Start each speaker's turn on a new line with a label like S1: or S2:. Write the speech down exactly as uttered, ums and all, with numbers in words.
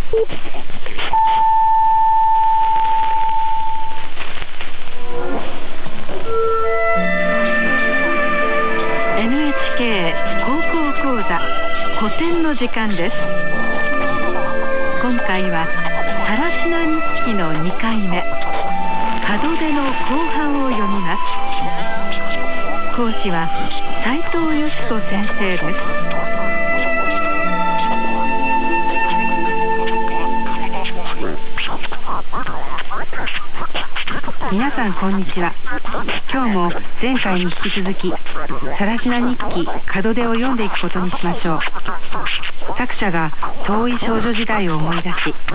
S1: エヌエイチケー 高校講座古典の時間です。今回は更級日記のにかいめ、門出の後半を読みます。講師は斉藤よし子先生です。皆さんこんにちは。今日も前回に引き続き更級日記門出を読んでいくことにしましょう。作者が遠い少女時代を思い出し、